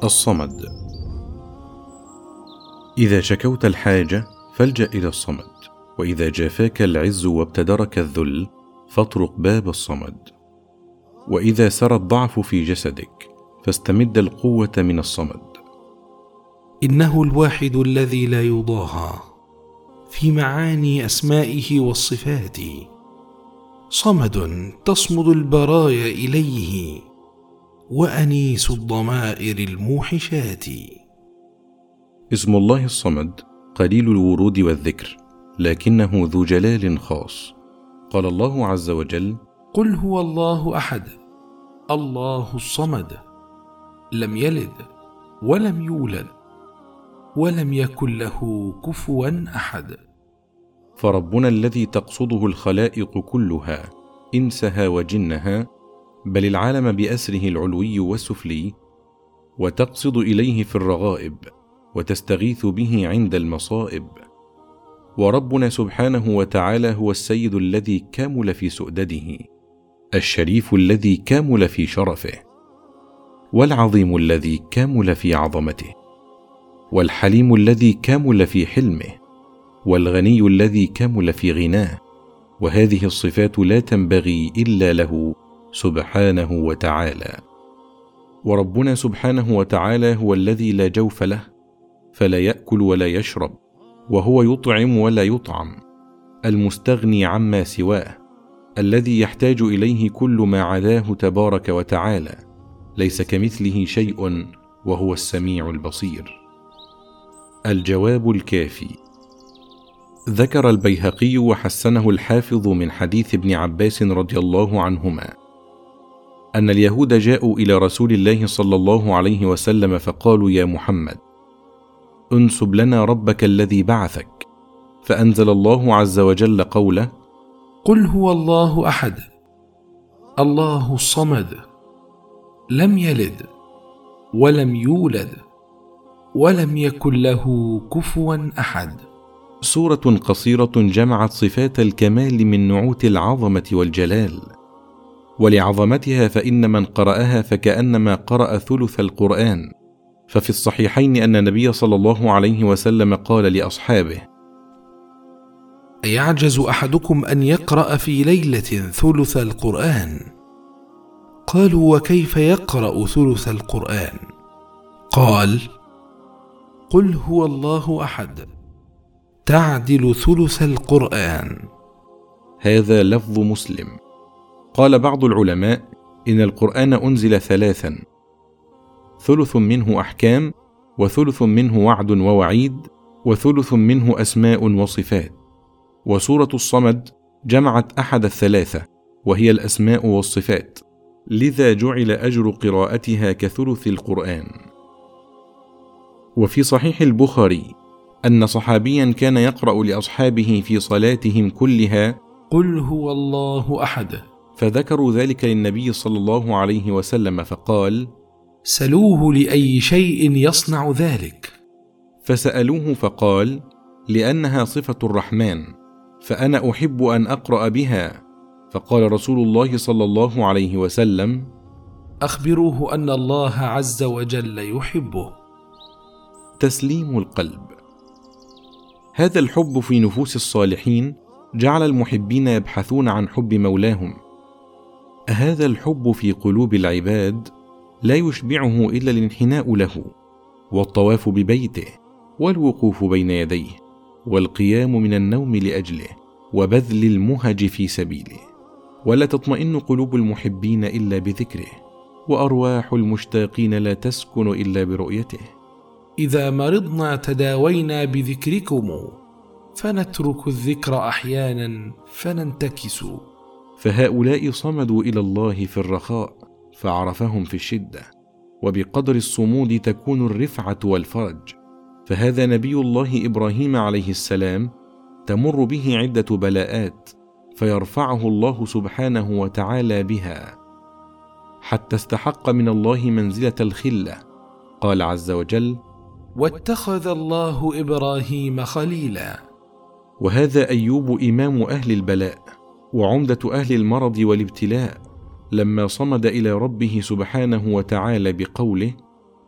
الصمد. إذا شكوت الحاجة فالجأ إلى الصمد، وإذا جافاك العز وابتدرك الذل فاطرق باب الصمد، وإذا سرى الضعف في جسدك فاستمد القوة من الصمد. إنه الواحد الذي لا يضاهى في معاني أسمائه والصفات، صمد تصمد البرايا إليه، وأنيس الضمائر الموحشات. اسم الله الصمد قليل الورود والذكر، لكنه ذو جلال خاص. قال الله عز وجل: قل هو الله أحد الله الصمد لم يلد ولم يولد ولم يكن له كفوا أحد. فربنا الذي تقصده الخلائق كلها إنسها وجنها، بل العالم بأسره العلوي والسفلي، وتقصد إليه في الرغائب وتستغيث به عند المصائب. وربنا سبحانه وتعالى هو السيد الذي كامل في سؤدده، الشريف الذي كامل في شرفه، والعظيم الذي كامل في عظمته، والحليم الذي كامل في حلمه، والغني الذي كامل في غناه. وهذه الصفات لا تنبغي إلا له سبحانه وتعالى. وربنا سبحانه وتعالى هو الذي لا جوف له، فلا يأكل ولا يشرب، وهو يطعم ولا يطعم، المستغني عما سواه، الذي يحتاج إليه كل ما عداه تبارك وتعالى، ليس كمثله شيء وهو السميع البصير. الجواب الكافي. ذكر البيهقي وحسنه الحافظ من حديث ابن عباس رضي الله عنهما أن اليهود جاءوا إلى رسول الله صلى الله عليه وسلم فقالوا: يا محمد، انسب لنا ربك الذي بعثك. فأنزل الله عز وجل قوله: قل هو الله أحد الله الصمد لم يلد ولم يولد ولم يكن له كفوا أحد. سورة قصيرة جمعت صفات الكمال من نعوت العظمة والجلال، ولعظمتها فإن من قرأها فكأنما قرأ ثلث القرآن. ففي الصحيحين أن النبي صلى الله عليه وسلم قال لأصحابه: أيعجز أحدكم أن يقرأ في ليلة ثلث القرآن؟ قالوا: وكيف يقرأ ثلث القرآن؟ قال: قل هو الله أحد تعدل ثلث القرآن. هذا لفظ مسلم. قال بعض العلماء إن القرآن أنزل ثلاثا: ثلث منه أحكام، وثلث منه وعد ووعيد، وثلث منه أسماء وصفات. وسورة الصمد جمعت أحد الثلاثة، وهي الأسماء والصفات، لذا جعل أجر قراءتها كثلث القرآن. وفي صحيح البخاري أن صحابيا كان يقرأ لأصحابه في صلاتهم كلها: قل هو الله أحد. فذكروا ذلك للنبي صلى الله عليه وسلم فقال: سلوه لأي شيء يصنع ذلك. فسألوه فقال: لأنها صفة الرحمن، فأنا أحب أن أقرأ بها. فقال رسول الله صلى الله عليه وسلم: أخبروه أن الله عز وجل يحبه. تسليم القلب. هذا الحب في نفوس الصالحين جعل المحبين يبحثون عن حب مولاهم. هذا الحب في قلوب العباد لا يشبعه إلا الانحناء له، والطواف ببيته، والوقوف بين يديه، والقيام من النوم لأجله، وبذل المهج في سبيله. ولا تطمئن قلوب المحبين إلا بذكره، وأرواح المشتاقين لا تسكن إلا برؤيته. إذا مرضنا تداوينا بذكركم، فنترك الذكر أحيانا فننتكس. فهؤلاء صمدوا إلى الله في الرخاء فعرفهم في الشدة، وبقدر الصمود تكون الرفعة والفرج. فهذا نبي الله إبراهيم عليه السلام تمر به عدة بلاءات، فيرفعه الله سبحانه وتعالى بها حتى استحق من الله منزلة الخلة. قال عز وجل: واتخذ الله إبراهيم خليلا. وهذا أيوب إمام أهل البلاء وعمدة أهل المرض والابتلاء، لما صمد إلى ربه سبحانه وتعالى بقوله: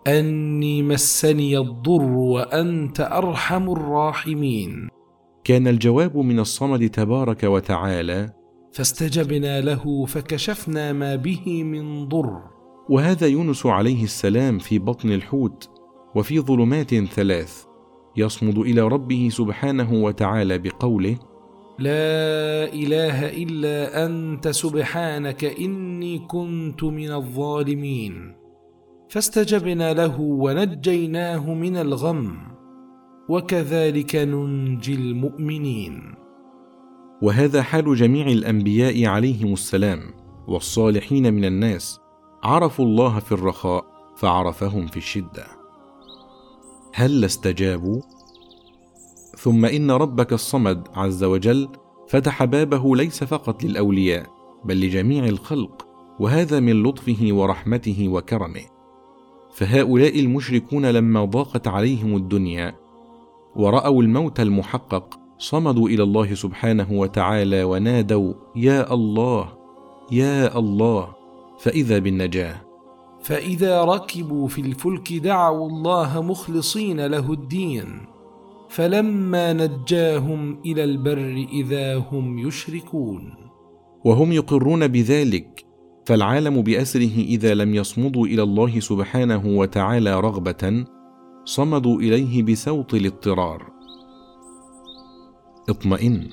أني مسني الضر وأنت أرحم الراحمين. كان الجواب من الصمد تبارك وتعالى: فاستجبنا له فكشفنا ما به من ضر. وهذا يونس عليه السلام في بطن الحوت وفي ظلمات 3 يصمد إلى ربه سبحانه وتعالى بقوله: لا إله إلا أنت سبحانك إني كنت من الظالمين. فاستجبنا له ونجيناه من الغم، وكذلك ننجي المؤمنين. وهذا حال جميع الأنبياء عليهم السلام والصالحين من الناس، عرفوا الله في الرخاء فعرفهم في الشدة. هل استجابوا؟ ثم إن ربك الصمد عز وجل فتح بابه ليس فقط للأولياء بل لجميع الخلق، وهذا من لطفه ورحمته وكرمه. فهؤلاء المشركون لما ضاقت عليهم الدنيا ورأوا الموت المحقق صمدوا إلى الله سبحانه وتعالى ونادوا: يا الله يا الله، فإذا بالنجاة. فإذا ركبوا في الفلك دعوا الله مخلصين له الدين، فلما نجاهم إلى البر إذا هم يشركون. وهم يقرون بذلك، فالعالم بأسره إذا لم يصمدوا إلى الله سبحانه وتعالى رغبة صمدوا إليه بسوط الاضطرار. اطمئن.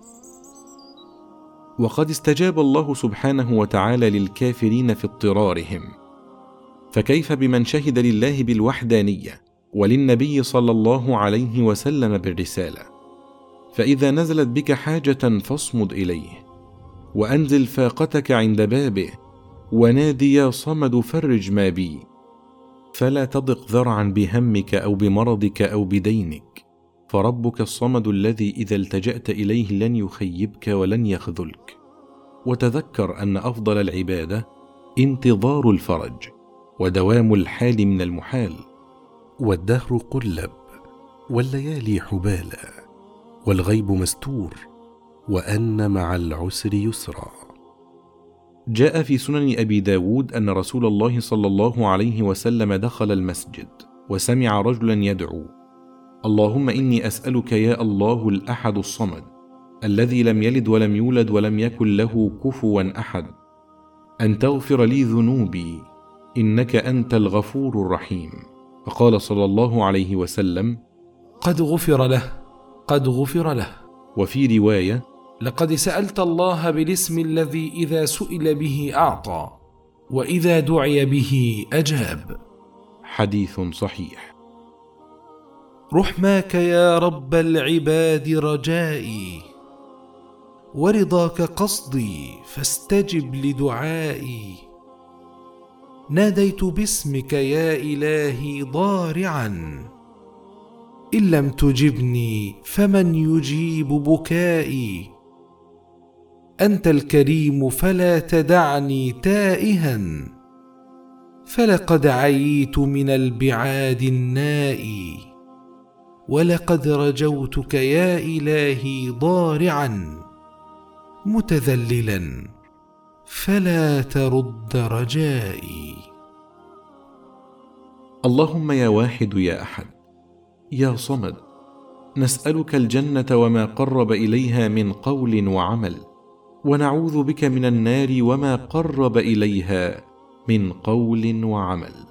وقد استجاب الله سبحانه وتعالى للكافرين في اضطرارهم، فكيف بمن شهد لله بالوحدانية وللنبي صلى الله عليه وسلم بالرسالة؟ فإذا نزلت بك حاجة فاصمد إليه، وأنزل فاقتك عند بابه، ونادي: يا صمد فرج ما بي. فلا تضق ذرعا بهمك أو بمرضك أو بدينك، فربك الصمد الذي إذا التجأت إليه لن يخيبك ولن يخذلك. وتذكر أن أفضل العبادة انتظار الفرج ودوام الحال من المحال. والدهر قلب والليالي حبالا والغيب مستور، وأن مع العسر يسرا. جاء في سنن أبي داود أن رسول الله صلى الله عليه وسلم دخل المسجد وسمع رجلا يدعو: اللهم إني أسألك يا الله الأحد الصمد الذي لم يلد ولم يولد ولم يكن له كفوا أحد أن تغفر لي ذنوبي إنك أنت الغفور الرحيم. فقال صلى الله عليه وسلم: قد غفر له، قد غفر له. وفي رواية: لقد سألت الله بالاسم الذي إذا سئل به أعطى وإذا دعي به أجاب. حديث صحيح. رحماك يا رب العباد رجائي، ورضاك قصدي فاستجب لدعائي. ناديت باسمك يا إلهي ضارعا، إن لم تجبني فمن يجيب بكائي. أنت الكريم فلا تدعني تائها، فلقد عييت من البعاد النائي. ولقد رجوتك يا إلهي ضارعا متذللا، فلا ترد رجائي. اللهم يا واحد يا أحد يا صمد، نسألك الجنة وما قرب إليها من قول وعمل، ونعوذ بك من النار وما قرب إليها من قول وعمل.